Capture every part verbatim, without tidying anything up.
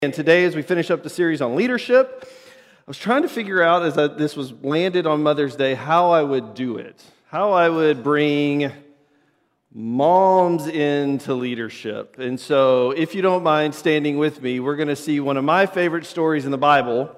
And today, as we finish up the series on leadership, I was trying to figure out, as I, this was landed on Mother's Day, how I would do it. How I would bring moms into leadership. And so, if you don't mind standing with me, we're going to see one of my favorite stories in the Bible,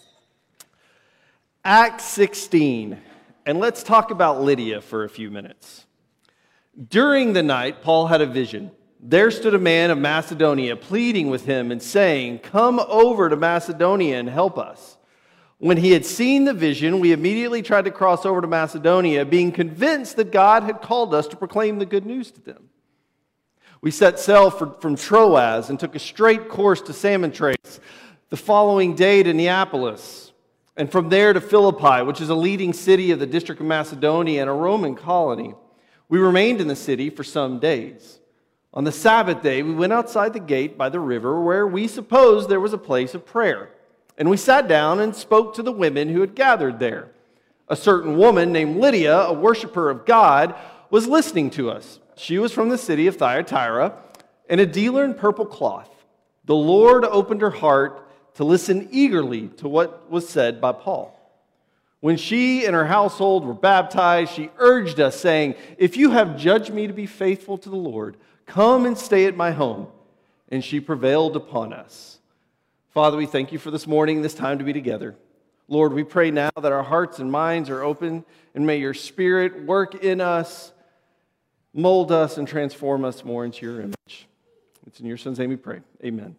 Acts sixteen. And let's talk about Lydia for a few minutes. During the night, Paul had a vision. There stood a man of Macedonia pleading with him and saying, "Come over to Macedonia and help us." When he had seen the vision, we immediately tried to cross over to Macedonia, being convinced that God had called us to proclaim the good news to them. We set sail for, from Troas and took a straight course to Samothrace, the following day to Neapolis, and from there to Philippi, which is a leading city of the district of Macedonia and a Roman colony. We remained in the city for some days. On the Sabbath day, we went outside the gate by the river where we supposed there was a place of prayer. And we sat down and spoke to the women who had gathered there. A certain woman named Lydia, a worshiper of God, was listening to us. She was from the city of Thyatira and a dealer in purple cloth. The Lord opened her heart to listen eagerly to what was said by Paul. When she and her household were baptized, she urged us, saying, "If you have judged me to be faithful to the Lord, come and stay at my home." And she prevailed upon us. Father, we thank you for this morning, this time to be together. Lord, we pray now that our hearts and minds are open, and may your Spirit work in us, mold us, and transform us more into your image. It's in your Son's name we pray. Amen.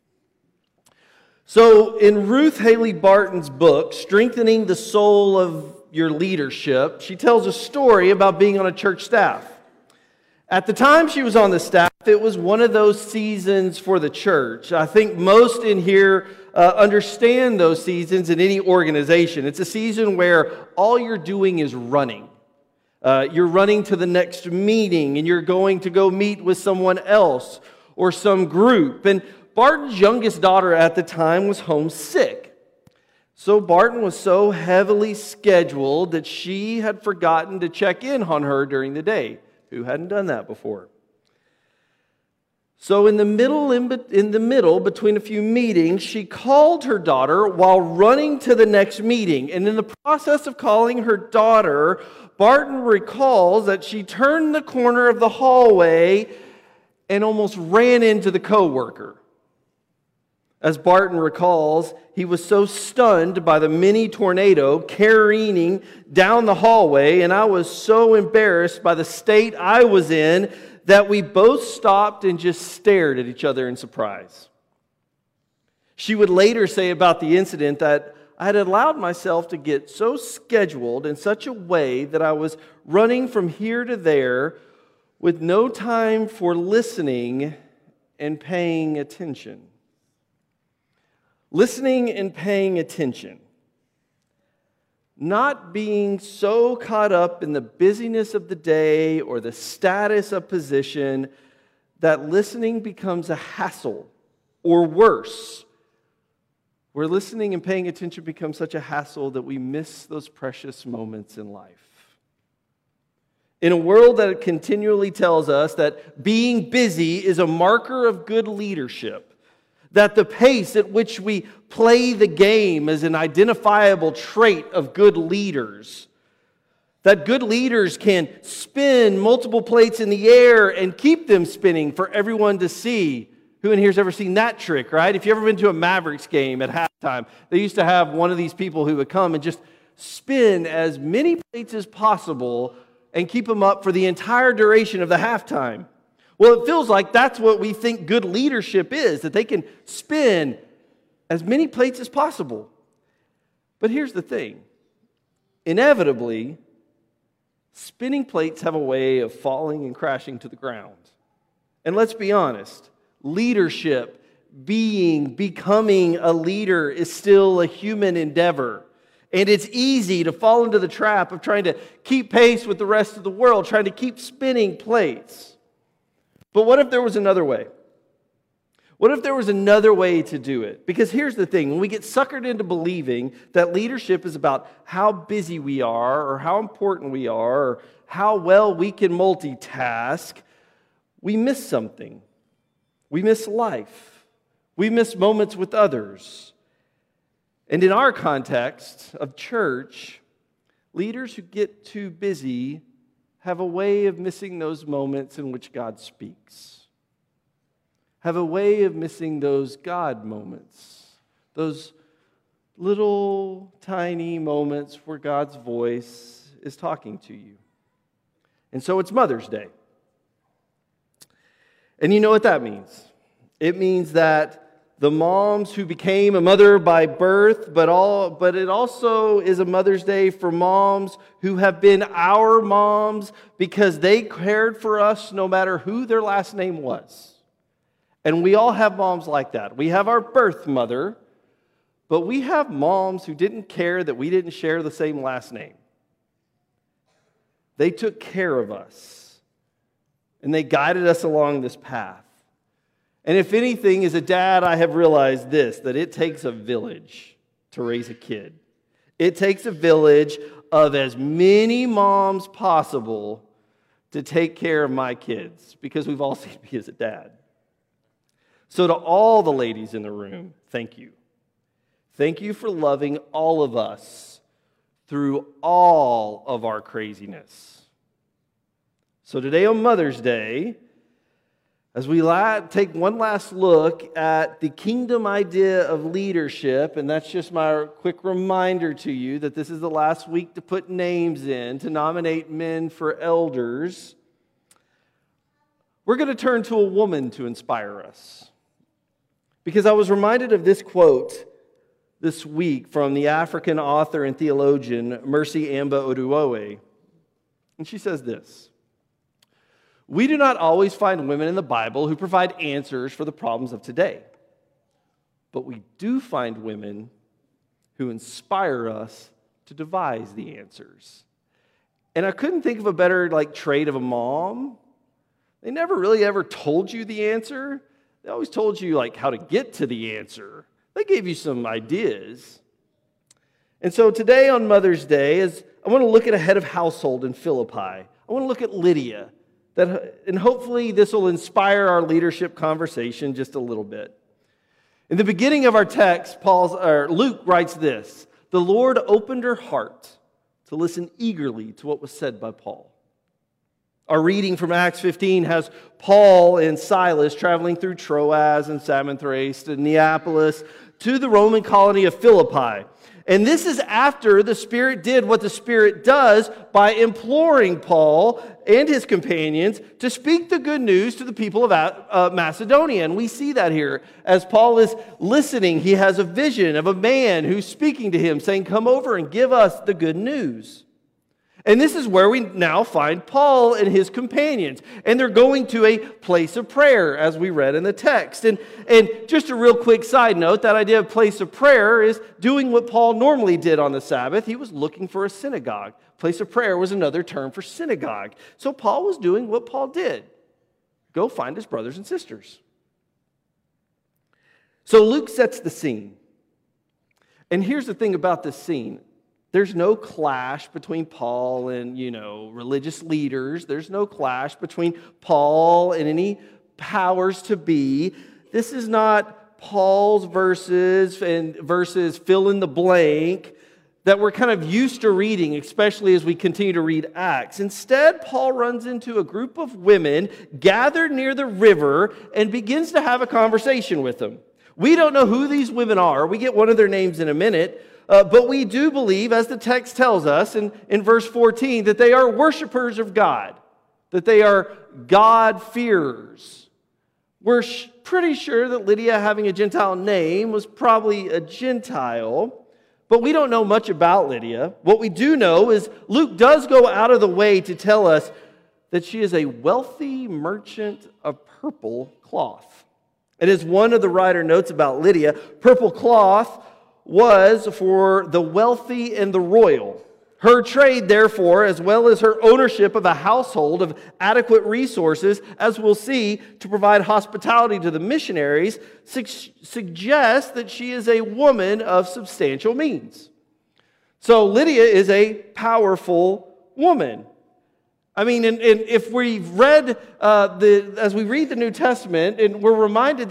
So, in Ruth Haley Barton's book, Strengthening the Soul of Your Leadership, she tells a story about being on a church staff. At the time she was on the staff, it was one of those seasons for the church. I think most in here uh, understand those seasons in any organization. It's a season where all you're doing is running. Uh, you're running to the next meeting, and you're going to go meet with someone else or some group. And Barton's youngest daughter at the time was homesick. So Barton was so heavily scheduled that she had forgotten to check in on her during the day. Who hadn't done that before? So in the middle, in, in the middle, between a few meetings, she called her daughter while running to the next meeting. And in the process of calling her daughter, Barton recalls that she turned the corner of the hallway and almost ran into the coworker. As Barton recalls, he was so stunned by the mini tornado careening down the hallway, and I was so embarrassed by the state I was in that we both stopped and just stared at each other in surprise. She would later say about the incident that I had allowed myself to get so scheduled in such a way that I was running from here to there with no time for listening and paying attention. Listening and paying attention. Not being so caught up in the busyness of the day or the status of position that listening becomes a hassle, or worse, where listening and paying attention becomes such a hassle that we miss those precious moments in life. In a world that continually tells us that being busy is a marker of good leadership, that the pace at which we play the game is an identifiable trait of good leaders. That good leaders can spin multiple plates in the air and keep them spinning for everyone to see. Who in here has ever seen that trick, right? If you've ever been to a Mavericks game at halftime, they used to have one of these people who would come and just spin as many plates as possible and keep them up for the entire duration of the halftime. Well, it feels like that's what we think good leadership is, that they can spin as many plates as possible. But here's the thing. Inevitably, spinning plates have a way of falling and crashing to the ground. And let's be honest, leadership, being, becoming a leader is still a human endeavor. And it's easy to fall into the trap of trying to keep pace with the rest of the world, trying to keep spinning plates. But what if there was another way? What if there was another way to do it? Because here's the thing. When we get suckered into believing that leadership is about how busy we are or how important we are or how well we can multitask, we miss something. We miss life. We miss moments with others. And in our context of church, leaders who get too busy have a way of missing those moments in which God speaks. Have a way of missing those God moments, those little tiny moments where God's voice is talking to you. And so it's Mother's Day. And you know what that means? It means that the moms who became a mother by birth, but all but it also is a Mother's Day for moms who have been our moms because they cared for us no matter who their last name was. And we all have moms like that. We have our birth mother, but we have moms who didn't care that we didn't share the same last name. They took care of us, and they guided us along this path. And if anything, as a dad, I have realized this, that it takes a village to raise a kid. It takes a village of as many moms possible to take care of my kids, because we've all seen me as a dad. So to all the ladies in the room, thank you. Thank you for loving all of us through all of our craziness. So today on Mother's Day, as we take one last look at the kingdom idea of leadership, and that's just my quick reminder to you that this is the last week to put names in, to nominate men for elders, we're going to turn to a woman to inspire us. Because I was reminded of this quote this week from the African author and theologian Mercy Amba Oduwowe. And she says this: "We do not always find women in the Bible who provide answers for the problems of today. But we do find women who inspire us to devise the answers." And I couldn't think of a better like trait of a mom. They never really ever told you the answer. They always told you like how to get to the answer. They gave you some ideas. And so today on Mother's Day, is I want to look at a head of household in Philippi. I want to look at Lydia. That, and hopefully this will inspire our leadership conversation just a little bit. In the beginning of our text, Paul's, or Luke writes this: "The Lord opened her heart to listen eagerly to what was said by Paul." Our reading from Acts fifteen has Paul and Silas traveling through Troas and Samothrace to Neapolis to the Roman colony of Philippi. And this is after the Spirit did what the Spirit does by imploring Paul and his companions to speak the good news to the people of uh, Macedonia. And we see that here. As Paul is listening, he has a vision of a man who's speaking to him, saying, "Come over and give us the good news." And this is where we now find Paul and his companions. And they're going to a place of prayer, as we read in the text. And, and just a real quick side note, that idea of place of prayer is doing what Paul normally did on the Sabbath. He was looking for a synagogue. Place of prayer was another term for synagogue. So Paul was doing what Paul did: go find his brothers and sisters. So Luke sets the scene. And here's the thing about this scene. There's no clash between Paul and, you know, religious leaders. There's no clash between Paul and any powers to be. This is not Paul's verses and verses fill in the blank that we're kind of used to reading, especially as we continue to read Acts. Instead, Paul runs into a group of women gathered near the river and begins to have a conversation with them. We don't know who these women are. We get one of their names in a minute. Uh, but we do believe, as the text tells us in, in verse fourteen, that they are worshipers of God, that they are God-fearers. We're sh- pretty sure that Lydia, having a Gentile name, was probably a Gentile, but we don't know much about Lydia. What we do know is Luke does go out of the way to tell us that she is a wealthy merchant of purple cloth. And as one of the writer notes about Lydia, purple cloth was for the wealthy and the royal. Her trade, therefore, as well as her ownership of a household of adequate resources, as we'll see, to provide hospitality to the missionaries, su- suggests that she is a woman of substantial means. So Lydia is a powerful woman. I mean, and, and if we've read, uh, the as we read the New Testament, and we're reminded that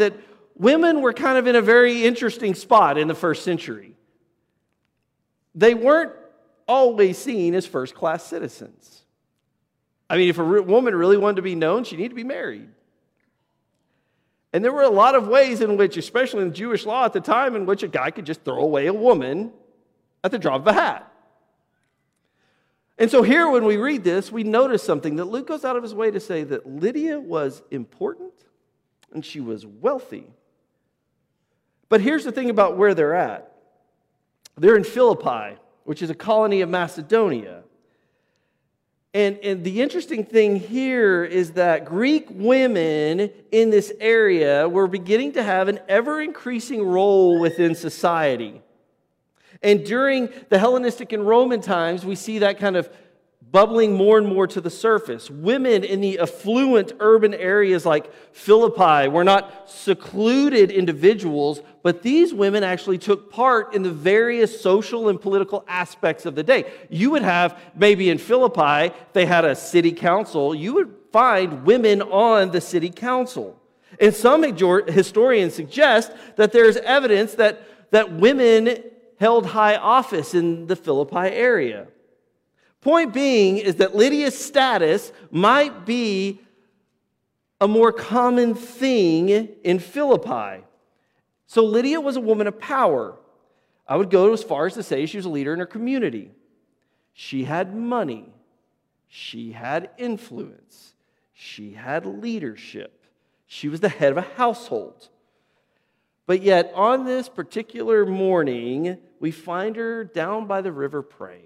women were kind of in a very interesting spot in the first century. They weren't always seen as first-class citizens. I mean, if a re- woman really wanted to be known, she needed to be married. And there were a lot of ways in which, especially in Jewish law at the time, in which a guy could just throw away a woman at the drop of a hat. And so here, when we read this, we notice something, that Luke goes out of his way to say that Lydia was important and she was wealthy. But here's the thing about where they're at. They're in Philippi, which is a colony of Macedonia. And, and the interesting thing here is that Greek women in this area were beginning to have an ever-increasing role within society. And during the Hellenistic and Roman times, we see that kind of bubbling more and more to the surface. Women in the affluent urban areas like Philippi were not secluded individuals, but these women actually took part in the various social and political aspects of the day. You would have, maybe in Philippi, they had a city council, you would find women on the city council. And some historians suggest that there's evidence that, that women held high office in the Philippi area. Point being is that Lydia's status might be a more common thing in Philippi. So Lydia was a woman of power. I would go as far as to say she was a leader in her community. She had money. She had influence. She had leadership. She was the head of a household. But yet, on this particular morning, we find her down by the river praying.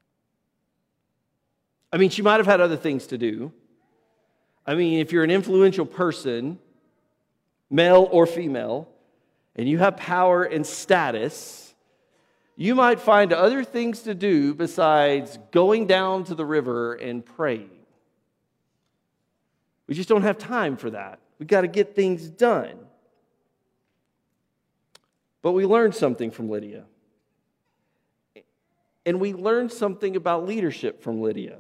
I mean, she might have had other things to do. I mean, if you're an influential person, male or female, and you have power and status, you might find other things to do besides going down to the river and praying. We just don't have time for that. We've got to get things done. But we learned something from Lydia. And we learned something about leadership from Lydia.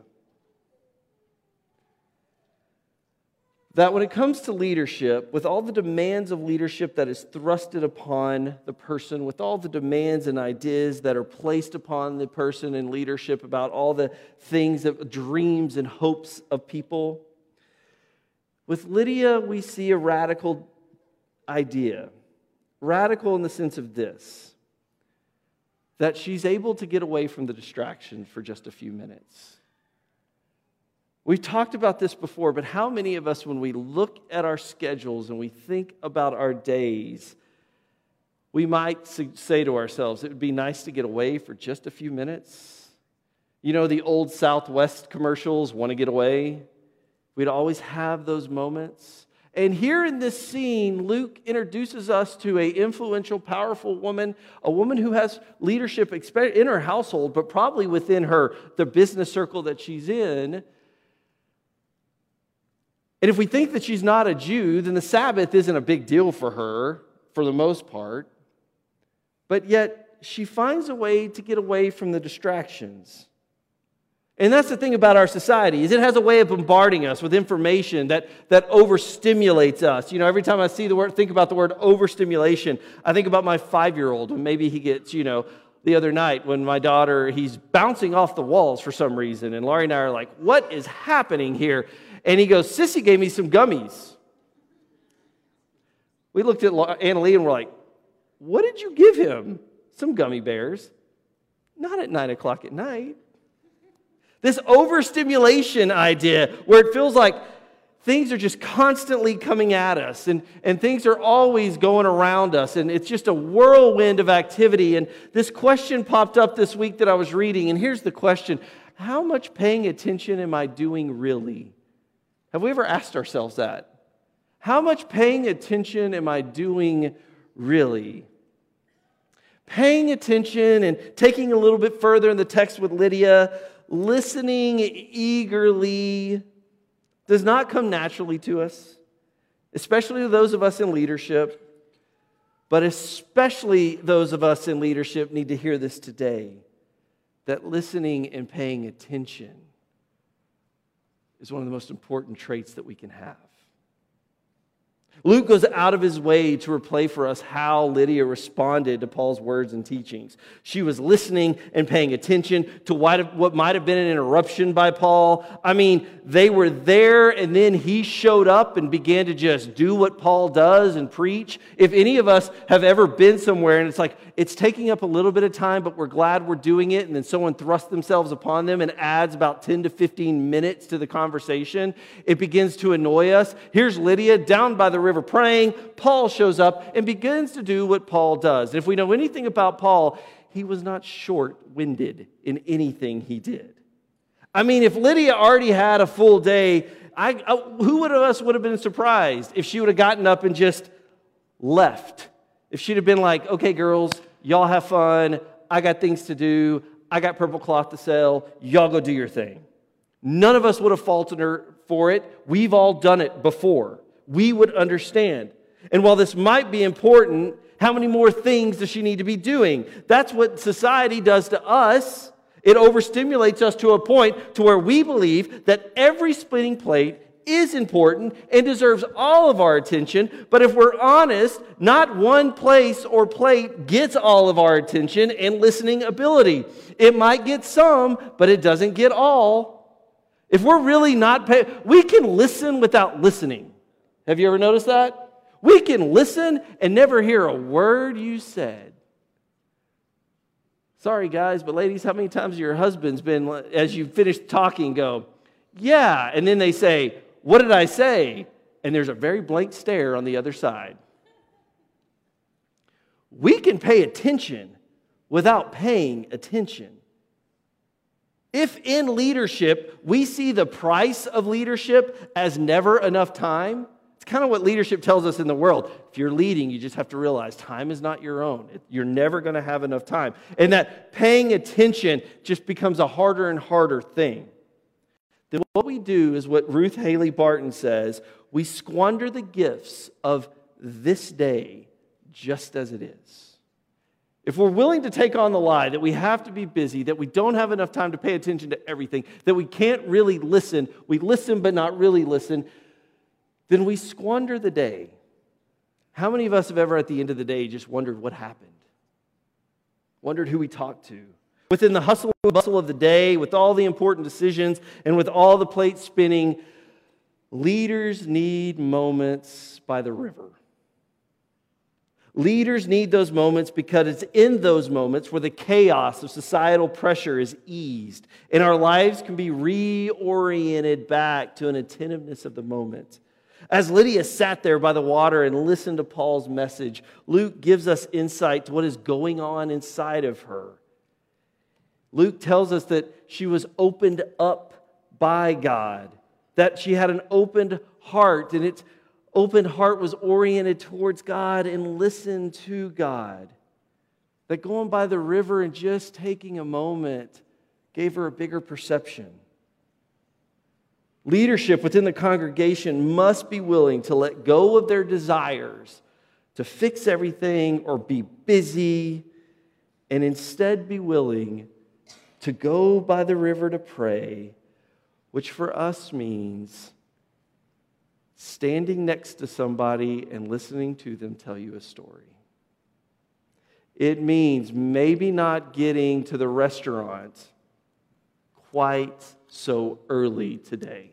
That when it comes to leadership, with all the demands of leadership that is thrusted upon the person, with all the demands and ideas that are placed upon the person in leadership about all the things, of dreams and hopes of people, with Lydia we see a radical idea. Radical in the sense of this, that she's able to get away from the distraction for just a few minutes. We've talked about this before, but how many of us, when we look at our schedules and we think about our days, we might say to ourselves, it would be nice to get away for just a few minutes. You know, the old Southwest commercials, want to get away? We'd always have those moments. And here in this scene, Luke introduces us to an influential, powerful woman, a woman who has leadership in her household, but probably within her, the business circle that she's in. And if we think that she's not a Jew, then the Sabbath isn't a big deal for her, for the most part. But yet, she finds a way to get away from the distractions. And that's the thing about our society, is it has a way of bombarding us with information that, that overstimulates us. You know, every time I see the word, think about the word overstimulation, I think about my five-year-old, and maybe he gets, you know, the other night when my daughter, he's bouncing off the walls for some reason, and Laurie and I are like, what is happening here? And he goes, Sissy gave me some gummies. We looked at Annalie and we're like, what did you give him? Some gummy bears. Not at nine o'clock at night. This overstimulation idea where it feels like things are just constantly coming at us and, and things are always going around us and it's just a whirlwind of activity. And this question popped up this week that I was reading, and here's the question. How much paying attention am I doing really? Have we ever asked ourselves that? How much paying attention am I doing really? Paying attention and taking a little bit further in the text with Lydia, listening eagerly does not come naturally to us, especially to those of us in leadership, but especially those of us in leadership need to hear this today, that listening and paying attention is one of the most important traits that we can have. Luke goes out of his way to replay for us how Lydia responded to Paul's words and teachings. She was listening and paying attention to what might have been an interruption by Paul. I mean, they were there and then he showed up and began to just do what Paul does and preach. If any of us have ever been somewhere and it's like, it's taking up a little bit of time, but we're glad we're doing it, and then someone thrusts themselves upon them and adds about ten to fifteen minutes to the conversation, it begins to annoy us. Here's Lydia down by the river praying. Paul shows up and begins to do what Paul does. And if we know anything about Paul, he was not short-winded in anything he did. I mean, if Lydia already had a full day, I, I, who would of us would have been surprised if she would have gotten up and just left? If she'd have been like, okay, girls, y'all have fun. I got things to do. I got purple cloth to sell. Y'all go do your thing. None of us would have faulted her for it. We've all done it before. We would understand. And while this might be important, how many more things does she need to be doing? That's what society does to us. It overstimulates us to a point to where we believe that every spinning plate is important and deserves all of our attention. But if we're honest, not one place or plate gets all of our attention and listening ability. It might get some, but it doesn't get all. If we're really not paying, we can listen without listening. Have you ever noticed that? We can listen and never hear a word you said. Sorry, guys, but ladies, how many times have your husband's been, as you finish talking, go, yeah, and then they say, what did I say? And there's a very blank stare on the other side. We can pay attention without paying attention. If in leadership we see the price of leadership as never enough time, it's kind of what leadership tells us in the world. If you're leading, you just have to realize time is not your own. You're never going to have enough time. And that paying attention just becomes a harder and harder thing. Then what we do is what Ruth Haley Barton says, we squander the gifts of this day just as it is. If we're willing to take on the lie that we have to be busy, that we don't have enough time to pay attention to everything, that we can't really listen, we listen but not really listen, then we squander the day. How many of us have ever at the end of the day just wondered what happened? Wondered who we talked to? Within the hustle and bustle of the day, with all the important decisions, and with all the plates spinning, leaders need moments by the river. Leaders need those moments because it's in those moments where the chaos of societal pressure is eased, and our lives can be reoriented back to an attentiveness of the moment. As Lydia sat there by the water and listened to Paul's message, Luke gives us insight to what is going on inside of her. Luke tells us that she was opened up by God, that she had an opened heart, and its open heart was oriented towards God and listened to God. That going by the river and just taking a moment gave her a bigger perception. Leadership within the congregation must be willing to let go of their desires to fix everything or be busy, and instead be willing to go by the river to pray, which for us means standing next to somebody and listening to them tell you a story. It means maybe not getting to the restaurant quite so early today.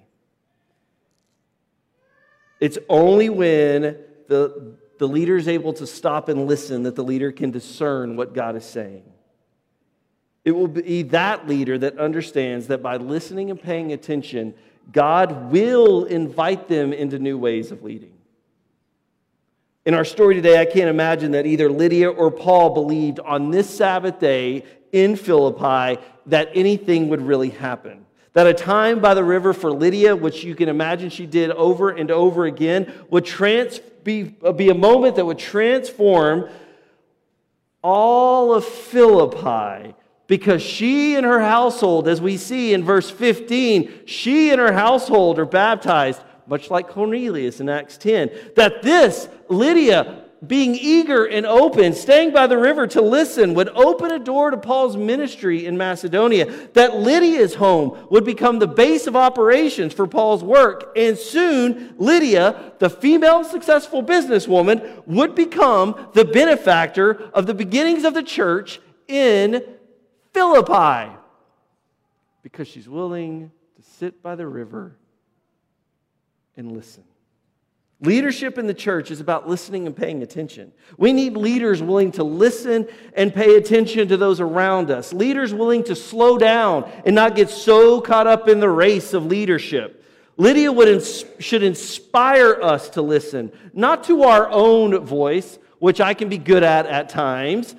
It's only when the, the leader is able to stop and listen that the leader can discern what God is saying. It will be that leader that understands that by listening and paying attention, God will invite them into new ways of leading. In our story today, I can't imagine that either Lydia or Paul believed on this Sabbath day in Philippi that anything would really happen. That a time by the river for Lydia, which you can imagine she did over and over again, would trans- be, be a moment that would transform all of Philippi. Because she and her household, as we see in verse fifteen, she and her household are baptized, much like Cornelius in Acts ten. That this, Lydia, being eager and open, staying by the river to listen, would open a door to Paul's ministry in Macedonia, that Lydia's home would become the base of operations for Paul's work, and soon Lydia, the female successful businesswoman, would become the benefactor of the beginnings of the church in Philippi, because she's willing to sit by the river and listen. Leadership in the church is about listening and paying attention. We need leaders willing to listen and pay attention to those around us. Leaders willing to slow down and not get so caught up in the race of leadership. Lydia would ins- should inspire us to listen, not to our own voice, which I can be good at at times,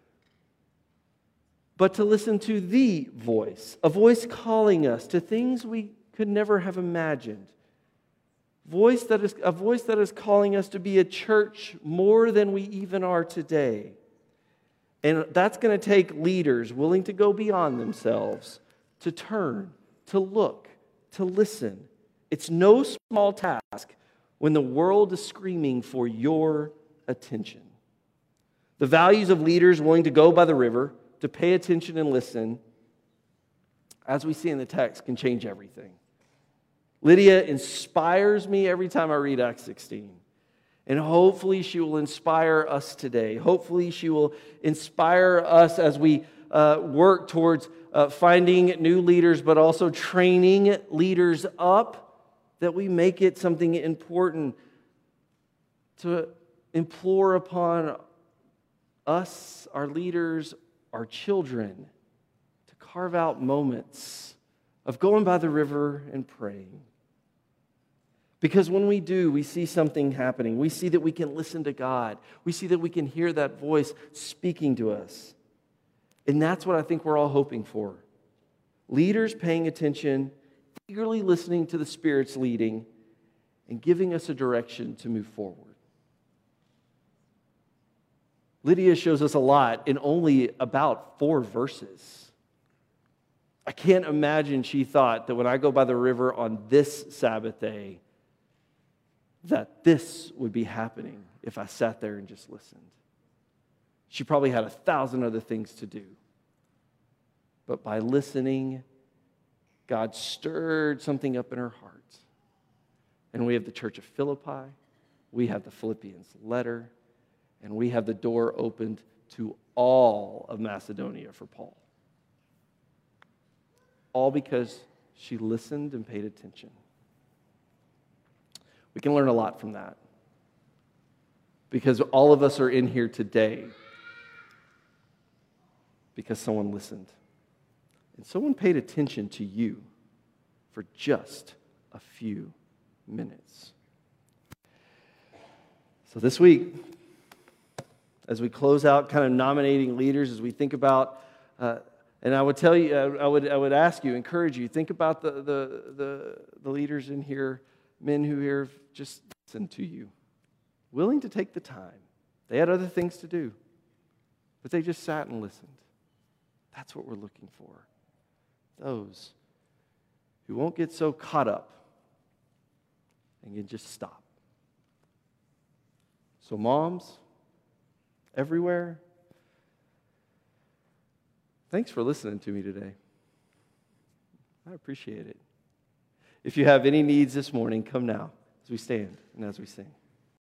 but to listen to the voice, a voice calling us to things we could never have imagined. Voice that is a voice that is calling us to be a church more than we even are today. And that's going to take leaders willing to go beyond themselves, to turn, to look, to listen. It's no small task when the world is screaming for your attention. The values of leaders willing to go by the river, to pay attention and listen, as we see in the text, can change everything. Lydia inspires me every time I read Acts sixteen. And hopefully she will inspire us today. Hopefully she will inspire us as we uh, work towards uh, finding new leaders, but also training leaders up, that we make it something important to implore upon us, our leaders, our children, to carve out moments of going by the river and praying. Because when we do, we see something happening. We see that we can listen to God. We see that we can hear that voice speaking to us. And that's what I think we're all hoping for. Leaders paying attention, eagerly listening to the Spirit's leading, and giving us a direction to move forward. Lydia shows us a lot in only about four verses. I can't imagine she thought that when I go by the river on this Sabbath day, that this would be happening if I sat there and just listened. She probably had a thousand other things to do. But by listening, God stirred something up in her heart. And we have the church of Philippi, we have the Philippians letter, and we have the door opened to all of Macedonia for Paul. All because she listened and paid attention. We can learn a lot from that. Because all of us are in here today because someone listened. And someone paid attention to you for just a few minutes. So this week, as we close out kind of nominating leaders, as we think about, uh, and I would tell you, I would I would ask you, encourage you, think about the the the, the leaders in here, men who here just listen to you, willing to take the time. They had other things to do, but they just sat and listened. That's what we're looking for. Those who won't get so caught up and can just stop. So moms, everywhere, thanks for listening to me today. I appreciate it. If you have any needs this morning, come now as we stand and as we sing.